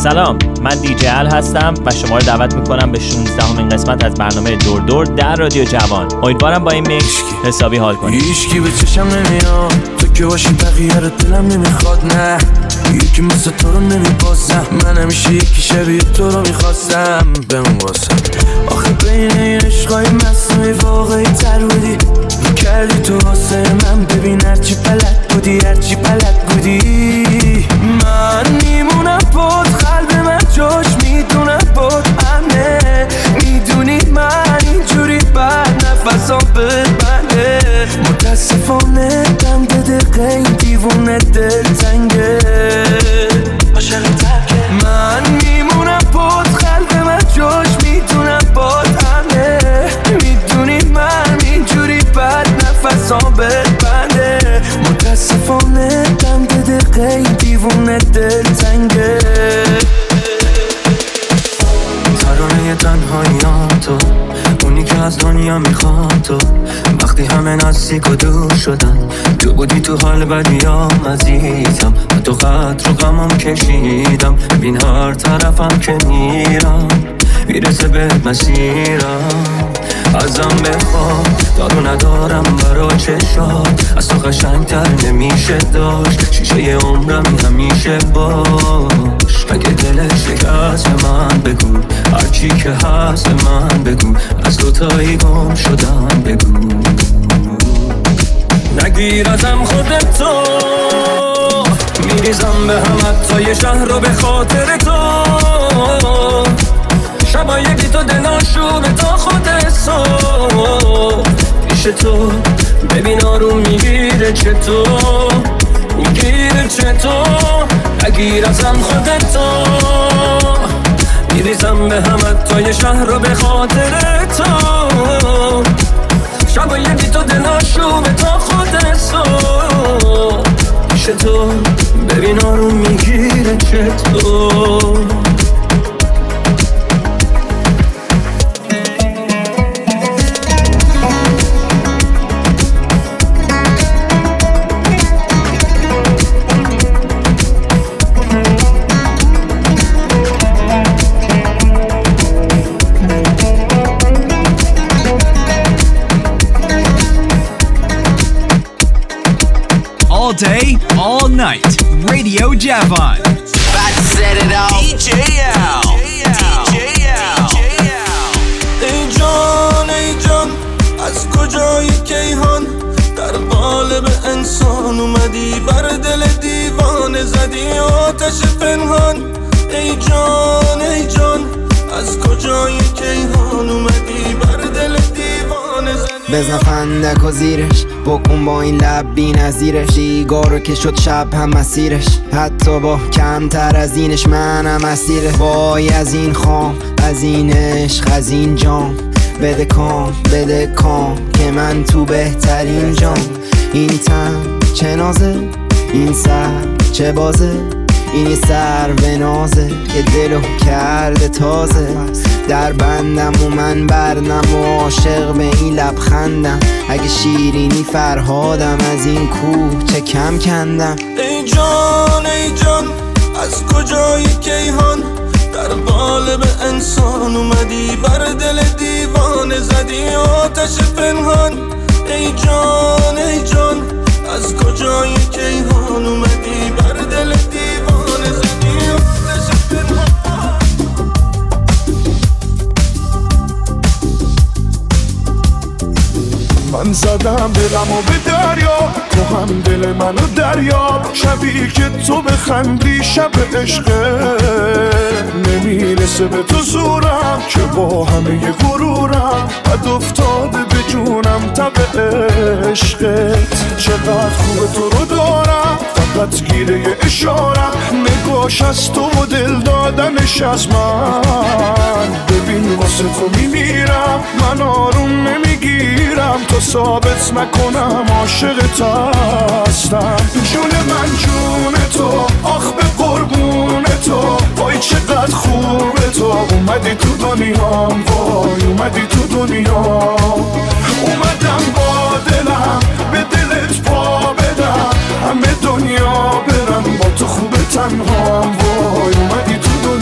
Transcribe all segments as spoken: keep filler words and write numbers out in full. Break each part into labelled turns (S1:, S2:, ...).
S1: سلام، من دیجی ال هستم و شما رو دعوت میکنم به شانزدهمین قسمت از برنامه دور دور در رادیو جوان. امیدوارم با این میکس حسابی حال کنید.
S2: هیچکی به چشم نمیاد، تو که باشی بقیه رو دلم نمیخواد. نه یکی مثل تو رو نمیبازم، من همیشه یکی شبیه تو رو میخواستم. بمون واسم آخه بین این عشقای مصنوعی واقعی تر بودی، رو کردی تو واسه من. ببین هرچی بلد بودی، هرچی بلد بودی، من میمونم بود. قلب من جاش میدونم بود امنه، میدونی من اینجوری بد نفسام ببنده. متاسفانه دم به دقیقه این دیوونه دل تنگه، عاشق ترکه. من میمونم بود، قلب من جاش میدونم بود امنه، میدونی من اینجوری بد نفسام ببنده. متاسفانه دم به دقیقه این دیوونه دل تنگه. ترانه تنهاییام تو، اونی که از دنیا میخواد تو. وقتی همه نزدیک و دور شدن، تو بودی تو حال بدیام عزیزم. تو خط رو غمم کشیدم، ببین هر طرفم که میرم میرسه به مسیرم. ازم بخواه دارو ندارم برا چشات، از تو قشنگتر نمیشه داشت. شیشه عمرم همیشه باش، اگه دلت شکست من بگو، هرچی که هست من بگو، از دوتایی گم شدم بگو. نگیر ازم خودتو، میریزم به همت تا یه شهر رو به خاطر تو. شبا یکی تو دلاشونه تا خود صبح پیش تو. ببین آروم میگیره چطور، میگیره چطور. نگیر ازم خودتو، میریزم به همت تا یه شهر رو به خاطر تو. شبا یکی تو دلاشونه تا خود صبح پیش تو. ببین آروم میگیره چطور.
S3: All day, all night, Radio Javon.
S4: About to set it off. دی جی L. دی جی L.
S2: ای جان ای جان، از کجایی کیهان، در قالب انسان اومدی، بر دل دیوانه زدی آتش پنهان. ای جان ای جان، از کجایی کیهان اومدی، بر دل دیوانه زدی.
S5: بزن فندک و زیرش، بکن با این لب بی نظیرش. دیگارو که شد شب هم مسیرش، حتی با کمتر از اینش منم اسیره. وای از این خام، از این عشق، از این جام. بده کام بده کام که من تو بهترین جام. این تن چه نازه، این سر چه بازه، این یه سر و نازه که دلو کرده تازه. در بندم و من بردم و عاشق به این لبخندم. اگه شیرینی فرهادم، از این کوه چه کم کندم.
S2: ای جان ای جان، از کجایی کیهان، در قالب انسان اومدی، بر دل دیوانه زدی آتش پنهان. ای جان ای جان، از کجایی کیهان اومدی، بر دل دیوانه زدی آتش پنهان.
S6: من زدم دلم و به دریا، تو هم دل منو دریا. شبی که تو بخندی شب عشقه، نمیرسه به تو زورم که با همه غرورم. بد افتاده به جونم تب عشقت. چقدر خوب تو رو دارم، فقط گیره اشارم. نگاش از تو و دل دادنش از من. ببین واسه تو میمیرم، من آروم نمیگیرم تا ثابت نکنم عاشقت هستم. جون من جون تو، آخ به قربون تو. وای چقدر خوبه تو، اومدی تو دنیام. وای اومدی تو دنیام. اومدم با دلم به دلت پا بدم، همه دنیا برم با تو خوبه تنهام. وای اومدی تو دنیام.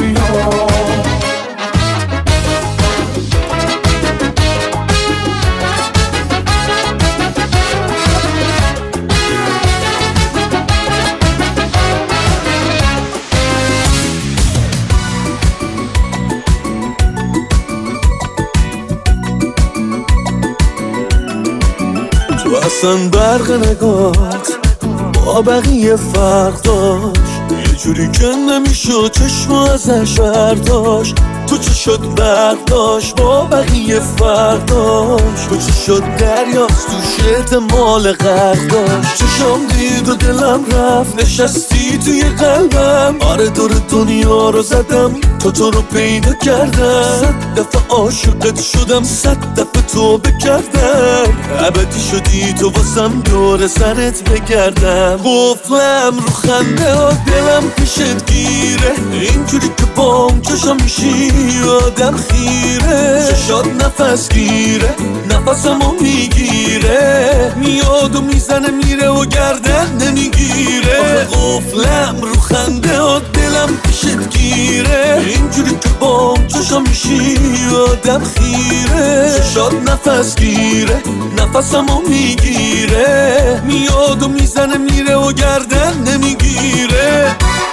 S6: اصلا برق نگات با بقیه فرق داشت، یه جوری که نمیشد چشم ازش برداشت. تو چه شد برداشت با بقیه فرق داشت، تو چه شد دریاست تو شد مال غرق داشت. چشم دید و دلم رفت نشستی توی قلبم، آره دور دنیا رو زدم تا تو رو پیدا کردم. صد دفعه عاشقت شدم، صد دفعه تو بکردم، ابدی شدی تو واسم دور سرت بگردم. قفلم رو خنده ها دلم پیشت گیره، اینجوری که بام چشم میشی آدم خیره. چشات نفس گیره نفسمو میگیره، میاد و میزنه میره و گردن نمیگیره. قفلم رو خنده ها دلم پیشت گیره، اینجوری که بام چشم میشی آدم خیره. چشات نفس گیره نفسمو میگیره، میاد و میزنه میره و گردن نمیگیره.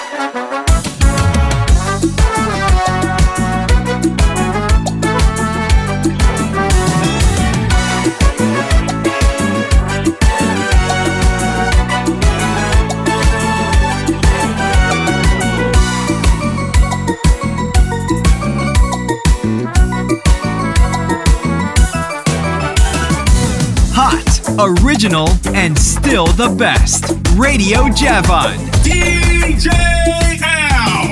S3: Original and still the best. Radio Javon. D J L.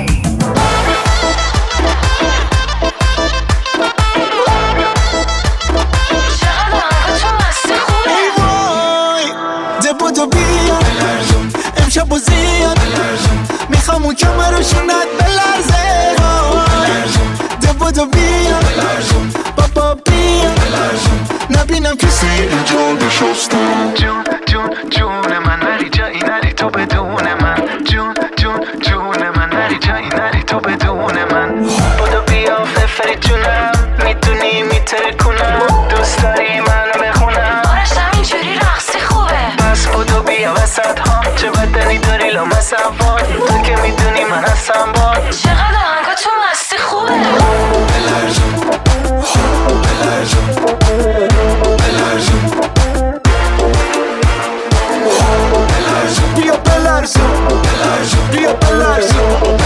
S7: بودو بیا امشب و زیاد میخوام اون کمه رو شونت بلرزه. ده بودو بیا بابا بیا نبینم کسی اینجا بشستم.
S8: جون جون جون من نری جایی نری تو بدون من. جون جون جون من نری جایی نری تو بدون من. بودو بیا ففری جونم میدونی میتره کنم، دوست داری منو بخونم آرشتم اینجوری رقصی خوبه. پس بودو بیا وسط ها چه بدنی داری لامصب وای، تو که میدونی من هستم باد. چقدر آهنگا تو مستی خوبه. بلرزم بلرزم
S7: بیا بلرزم بیا بلرزم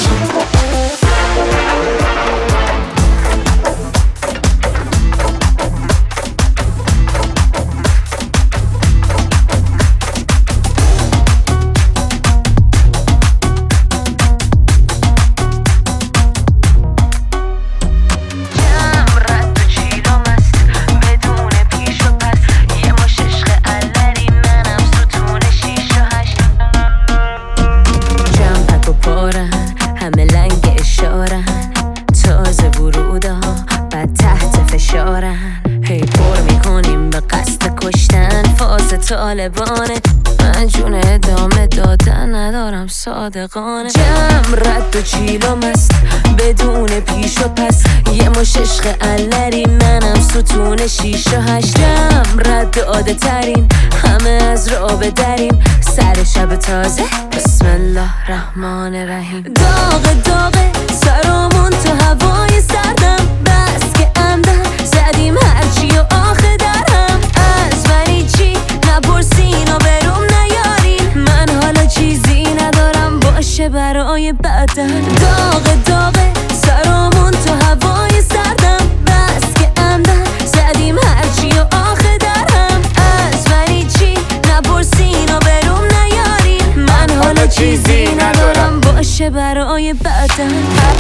S9: طالبانه. من جون ادامه دادن ندارم صادقانه. جمع رد و چیل و مست بدون پیش و پس، یه مش عشق علری منم ستون شیش و هشتم. رد عاده ترین همه از رابه دریم، سر شب تازه بسم الله رحمان رحیم. داغ داغه سرامون تو هوای سردم، بس که عمدن زدیم هرچی و آخه درهم. از منی چی نپرسین و بروم نیارین، من حالا چیزی ندارم باشه برای بعدن. داغ داغه سرامون تو هوای سردم، بس که عمدن زدیم هرچی و آخه درهم. از منی چی نپرسین و بروم نیارین، من حالا چیزی ندارم باشه برای بعدن.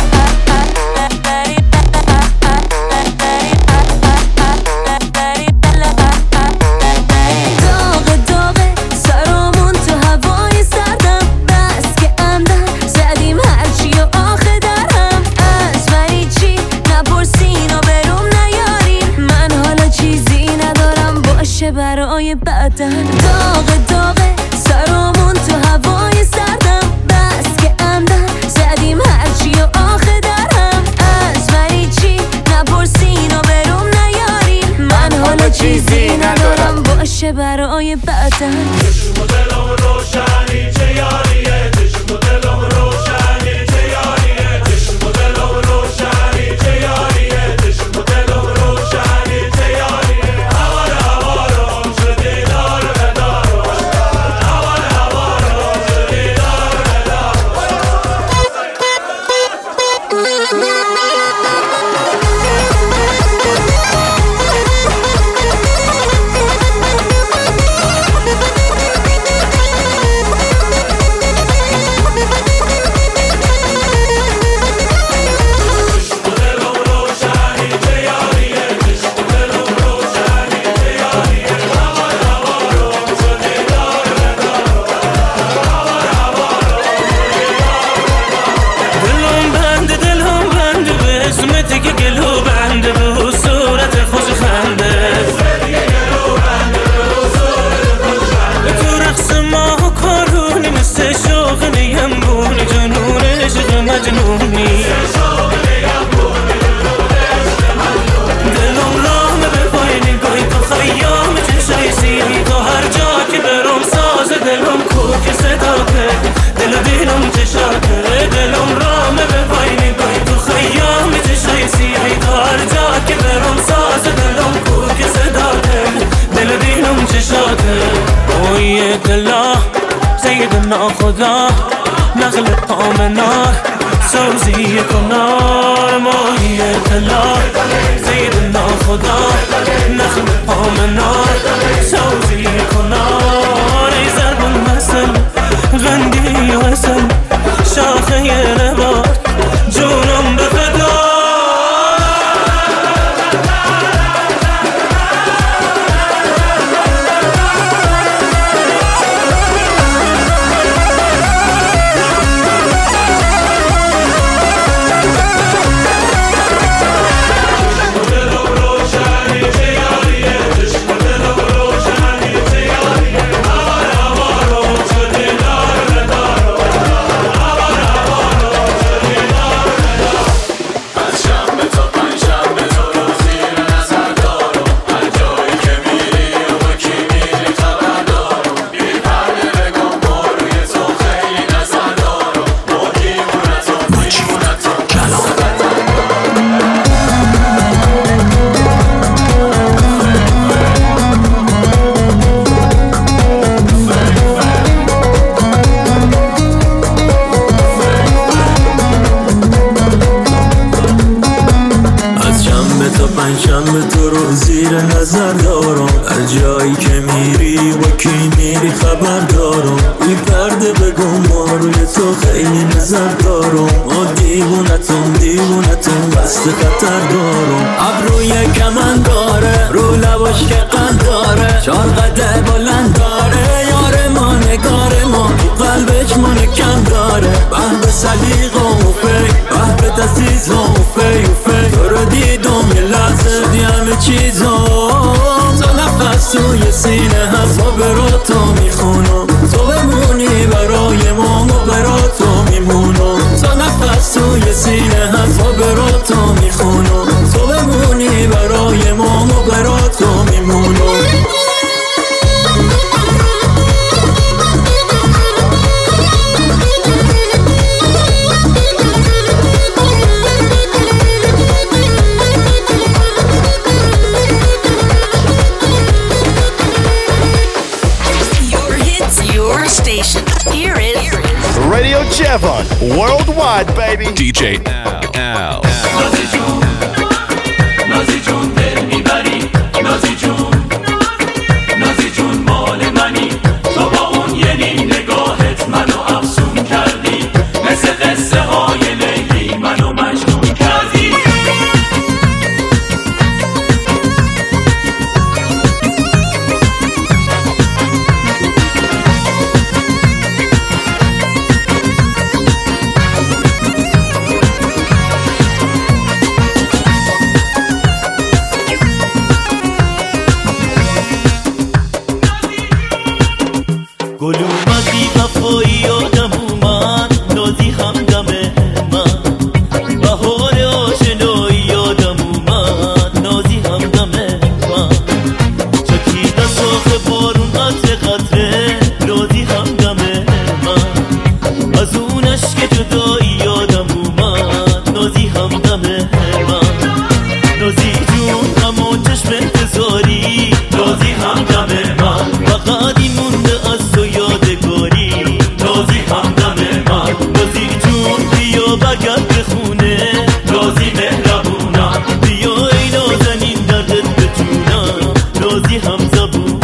S9: برای بعدن. داغ داغه سرامون تو هوای سردم، بس که عمدن زدیم هرچی و آخه درهم. از منی چی نپرسین و بروم نیارین، من حالا چیزی ندارم باشه برای بعدن.
S10: چشم و دلم روشنی چه یاریه، چشم و دلم روشنی چه یاریه، چشم و دلم روشنی چه یاریه، چشم و دلم روشنی چه یاریه. هوار هوارم شده دارم
S2: ناخدا نقل آمنار سوزی کنار ماهی اطلاع زیر ناخدا نقل آمنار سوزی کنار ای زربون مثل غندی و اصل شاخه یه نبار جونم به فدا نظر دارم هر جایی که میری با کی میری خبر دارم بی پرده بگو ما روی تو خیلی نظر دارم ما دیوونتون دیوونتون بست خطر دارم ابروی کمن داره رو لباش که قند داره چار قده بلند داره یار ما نگار ما تو قلبش ما کم داره به به سلیقه و فی به به دستیز و فی و فی تو رو دیدم یه لحظه دی همه چیزا تو نفس توی سینه هست و برا تو میخونم تو بمونی برای ما و برا تو میمونم تو نفس توی سینه هست و برا تو میخونم تو بمونی برای ما و برا تو میمونم
S11: Radio Javon, worldwide, baby. D J Al, Al.
S10: Nazi Jun, Nazi Jun, دل میبری. Nazi Jun, Nazi Jun, مال منی. تو با اون یه نیم نگاهت منو افسون کردی. مثل قصه های لیلی منو مجنون کردی. گل اومدی وفایی یادم اومد نازی همدمه من بهار آشنایی یادم اومد نازی همدمه من چکیده ساخ بارون قطره قطره نازی همدمه من از اون عشق جدایی یادم اومد نازی همدمه من نازی جون همون چشم انتظاری نازی همدمه من فقط این مونده از تو یادگاری نازی همدمه من نازی جون بیا برگرد به خونه نازی مهربونم بیا ای نازنین دردت به جونم نازی همزبونم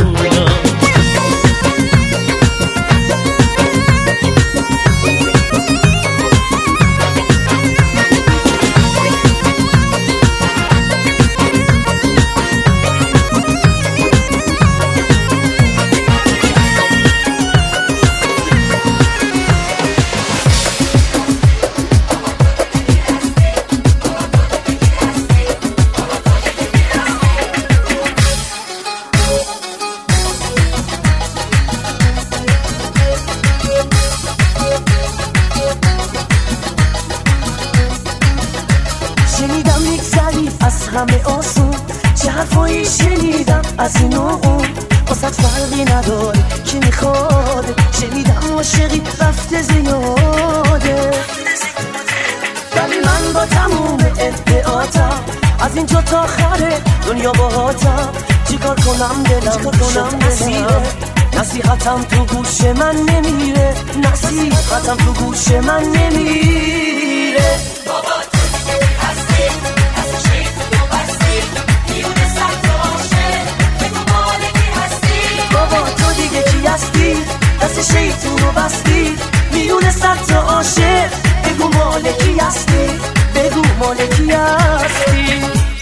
S12: شنیدم میگذری از همه آسون چه حرفایی شنیدم از این و اون واسه فرقی نداره کی میخواد شنیدم عاشقی رفته زیاده ولی من با تموم ادعاتم از اینجا تا آخر دنیا باهاتم چیکار کنم دلم چیکار کنم نصیبه نصیحتم تو گوش من نمیره، نصیحتم تو گوش من نمیره.
S10: بابا تو دیگه هستی دست شیطون رو بستی، میونه سخت و عاشق بگو مال کی هستی.
S12: بابا تو دیگه کی هستی دست شیطون رو بستی، میونه سخت و عاشق بگو مال کی هستی، بگو مال کی هستی.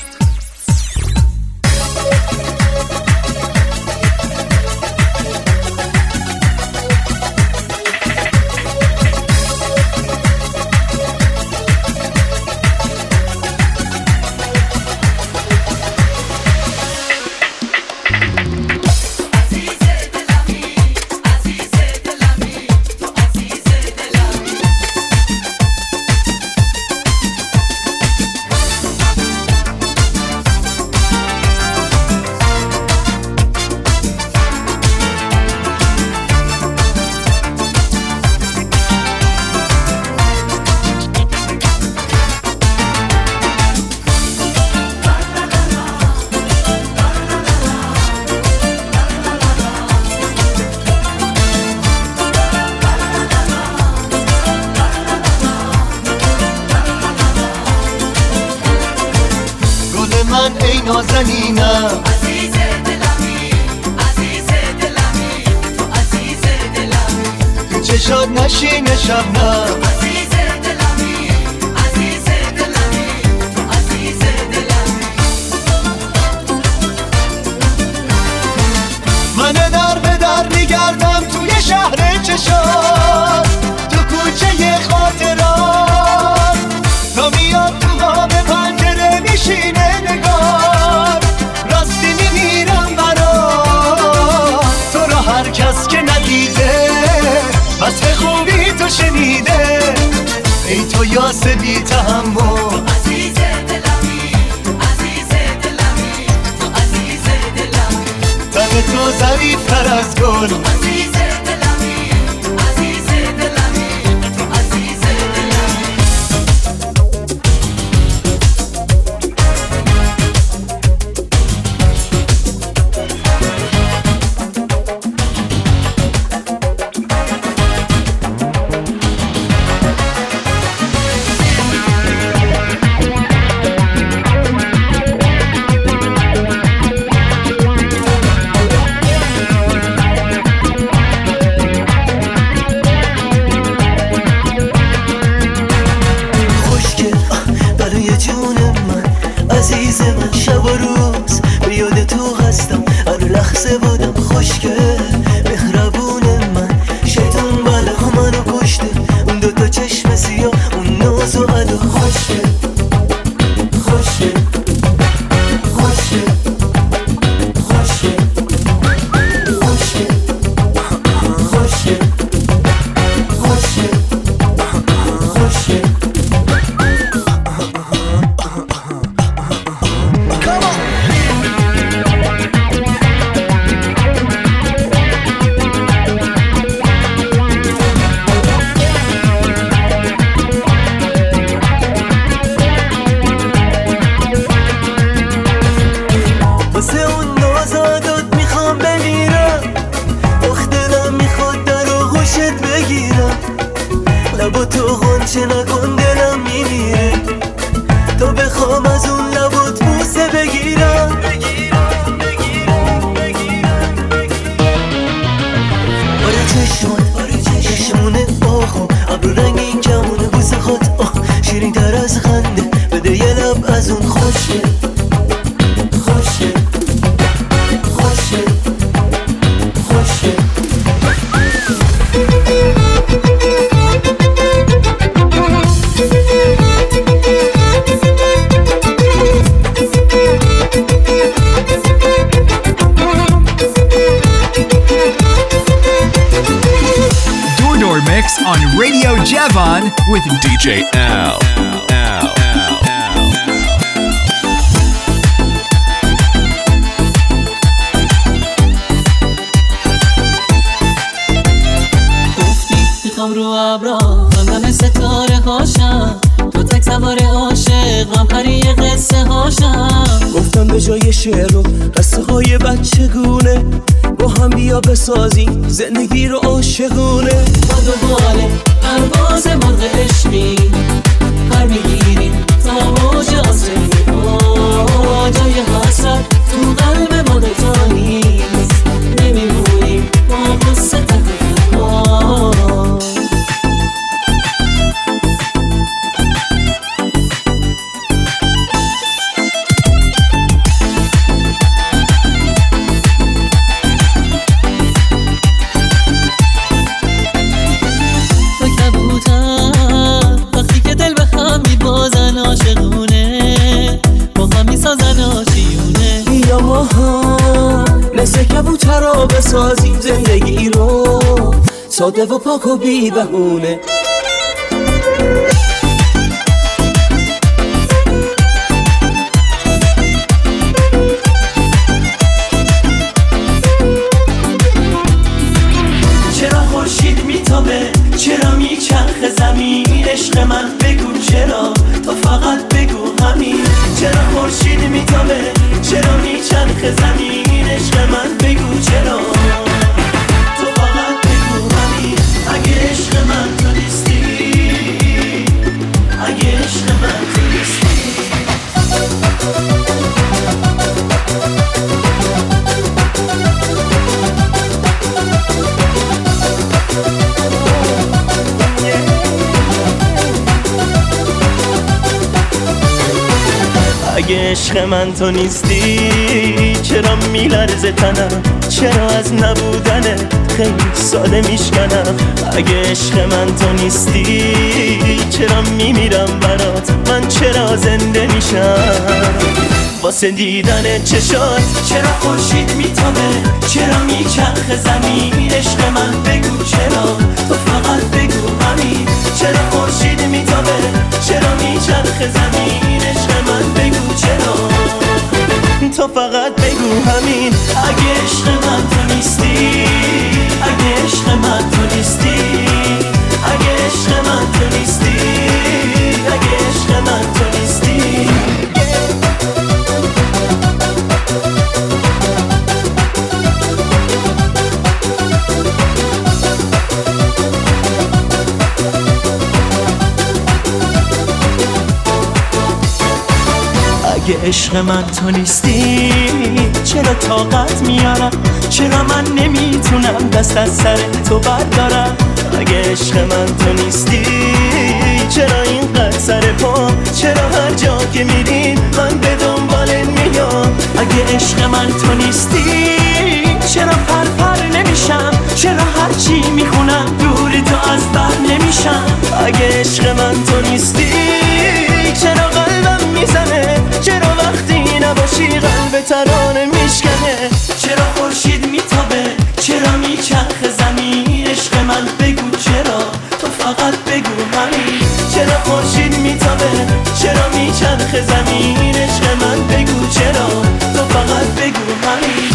S7: نازنینم
S10: عزیز دلمی عزیز دلمی تو عزیز دلمی
S7: تو چشات نشینه شبنم
S10: عزیز دلمی عزیز دلمی تو عزیز دلمی.
S7: من در به در میگردم توی شهر چشات، تو کوچه خاطرات، تا میاد تو قاب پنجره میشینه نگار، راستی میمیرم برات تو رو هر کس که ندیده، وصف خوبی تو شنیده، ای تو یاس بی تحمل
S10: عزیز دلمی عزیز دلمی تو عزیز دلمی.
S7: تن تو ظریف تر از گل
S10: عزیز دلمی عزیز دلمی تو عزیز دلمی.
S12: عزیز من شب و روز به یاد تو هستم، هر لحظه بودم خوشگل مهربون من. شیطان بله منو کشته، اون دوتا چشم سیاه، اون ناز و ادا خوشگل خوشگل خوشگل خوشگل خوشگل خوشگل خوشگل خوشگل. لبا تو غنچه نکن دلم میمیره، تو بخوام از اون لبات بوسه بگیرم آره چشمات آره چشمونه آخو ابرو رنگ این کمونه بوسه خود آه شیرین تر از خنده بده یه لب از اون خوشه خوشه خوشه خوشه.
S3: Mix on Radio Javon with D J Al. Al, Al, Al,
S13: گفتی میخوام رو ابرا همدم ستاره هاشم، تو تک سوار عاشق غم پری قصه هاشم.
S2: گفتم به جای شعر و قصه های بچگونه
S14: با هم بیا بسازیم زندگی رو عاشقونه.
S13: با دوباره پرواز مرغ عشقی پر میگیریم تا موج آسمانی. جای حسرت تو قلب ما دوتا نیست، نمیمونیم با قصه تنها.
S14: مثل کبوترا بسازیم زندگی رو ساده و پاک و بی بهونه.
S10: چرا خورشید میتابه، چرا میچرخه زمین؟ عشق من بگو چرا، تو فقط بگو همین. چرا خورشید میتابه، چرا میچرخه زمین؟ عشق من بگو چرا، تو فقط بگو همین. اگه عشق من تو نیستی، اگه عشق من تو نیستی. اگه عشق من تو نیستی، چرا میلرزه تنم؟ چرا از نبودنت خیلی ساده میشکنم؟ اگه عشق من تو نیستی، چرا میمیرم برات؟ من چرا زنده میشم واسه دیدن چشات؟ چرا خورشید میتابه، چرا میچرخه زمین؟ عشق من بگو چرا، تو فقط بگو همین. چرا خورشید میتابه، چرا میچرخه زمین؟ عشق من بگو چرا، تو فقط بگو همین. اگه عشق من تو نیستی، اگه عشق من تو نیستی، اگه عشق من تو نیستی، اگه عشق من تو نیستی. اگه عشق من تو نیستی، چرا طاقت میارم؟ چرا من نمیتونم دست از سر تو بردارم؟ اگه عشق من تو نیستی، چرا اینقدر سر پا؟ چرا هر جا که میرین من به دنبالت میام؟ اگه عشق من تو نیستی، چرا پر پر نمیشم؟ چرا هرچی میخونم دوری تو از بر نمیشم؟ اگه عشق من تو نیستی، چرا قلبم میزنه؟ چرا وقتی نباشی قلب ترانه میشکنه؟ چرا خورشید میتابه، چرا میچرخه زمین؟ عشق من بگو چرا، تو فقط بگو همین. چرا خورشید میتابه، چرا میچرخه زمین؟ عشق من بگو چرا، تو فقط بگو همین.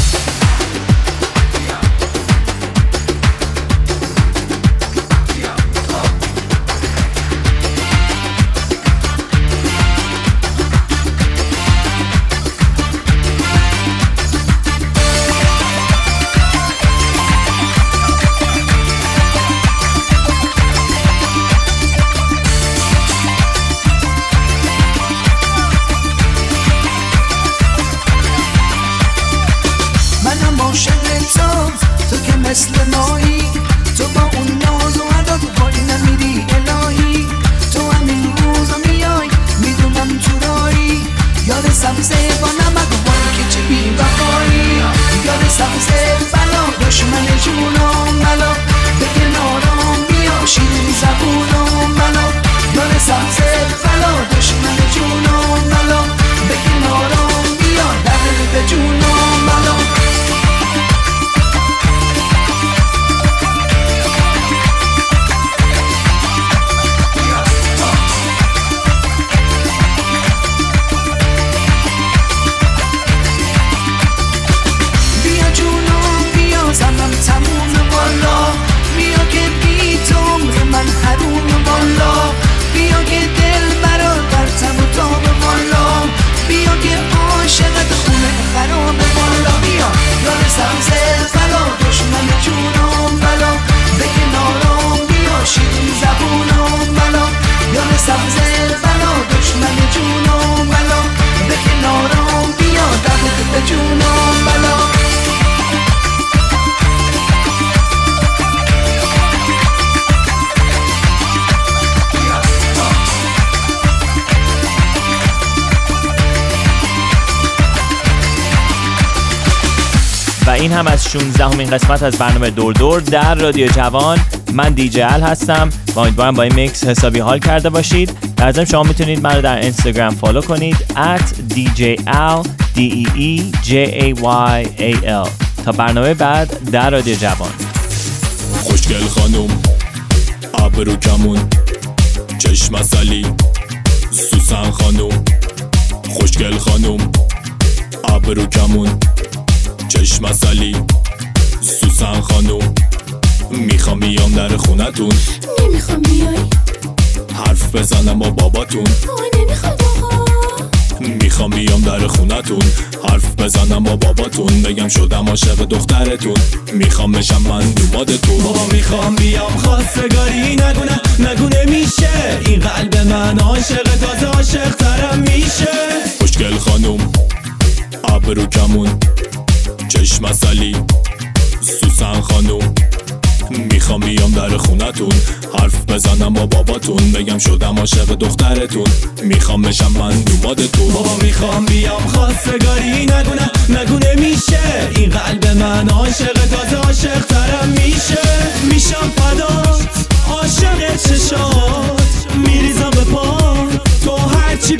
S1: این هم از شانزدهمین قسمت از برنامه دور دور در رادیو جوان. من دیجی ال هستم و امیدوارم با این میکس حسابی حال کرده باشید. در ضمن شما میتونید من رو در اینستاگرام فالو کنید ات دی جی ال دی ای ای جی ای وای ای ال. تا برنامه بعد در رادیو جوان.
S15: خوشگل خانم ابرو کمون چشم اصلی سوسن خانم خوشگل خانم ابرو کمون چشم اصلی سوسن خانم میخوام بیام در خونتون
S9: نمیخوام بیای
S15: حرف بزنم با باباتون
S9: نمیخواد آقا
S15: میخوام بیام در خونتون حرف بزنم با باباتون بگم شدم عاشق دخترتون میخوام بشم من دومادتون
S16: بابا میخوام بیام خواستگاری نگونه نگونه میشه این قلب من عاشق تازه عاشق ترم میشه
S15: خوشگل خانم ابرو کمون چشم اصلی سوسن خانم میخوام بیام در خونتون حرف بزنم با باباتون بگم شدم عاشق دخترتون میخوام بشم من دومادتون
S16: بابا میخوام بیام خواستگاری نگونه نگونه میشه این قلب من عاشق تازه عاشق ترم میشه میشم فدات عاشق چشات میریزم به پا تو هرچی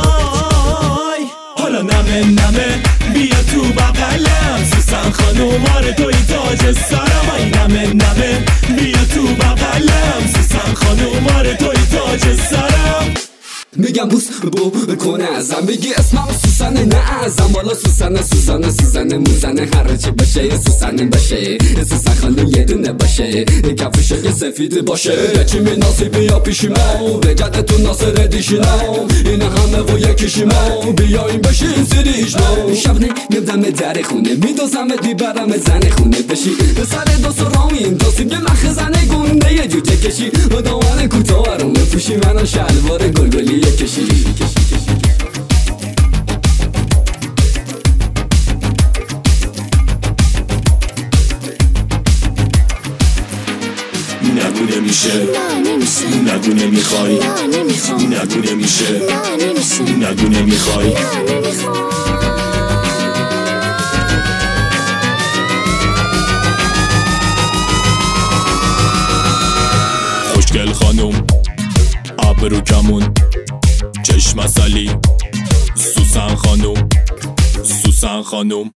S16: بخوای حالا نمه نمه بیا تو بغلم سوسن خانوم آره توی تاج سرم ای نمه نمه بیا تو بغلم سوسن خانوم آره توی تاج سرم
S17: میگم بوس بو کنه ازم بگی اسمم سوسنه نه ازم والا سوسنه سوسنه سوسنه موزنه هر چی بشه سوسنه باشه سوسن خانم یه دونه باشه کفشه که سفید باشه چی می ناصیبی یا پیشی ما بجد تو ناصر دیشینا این همه و یکیشی ما بیایم بشین سریش ما شبنه میبدم در خونه میدوزمت میبرم زن خونه بشی سر دو سرامین دوستیم یه مخ زنه گنده یه جوجه کشی و دامن کوتاه رو بپوشی منو شلوار گلگلی کشی کشی کشی
S15: نگو نمیشه نگو نمیخوای نگو نمیشه نگو نمیخوای خوشگل خانم ابرو کمون چشم اصلی سوسن خانم سوسن خانم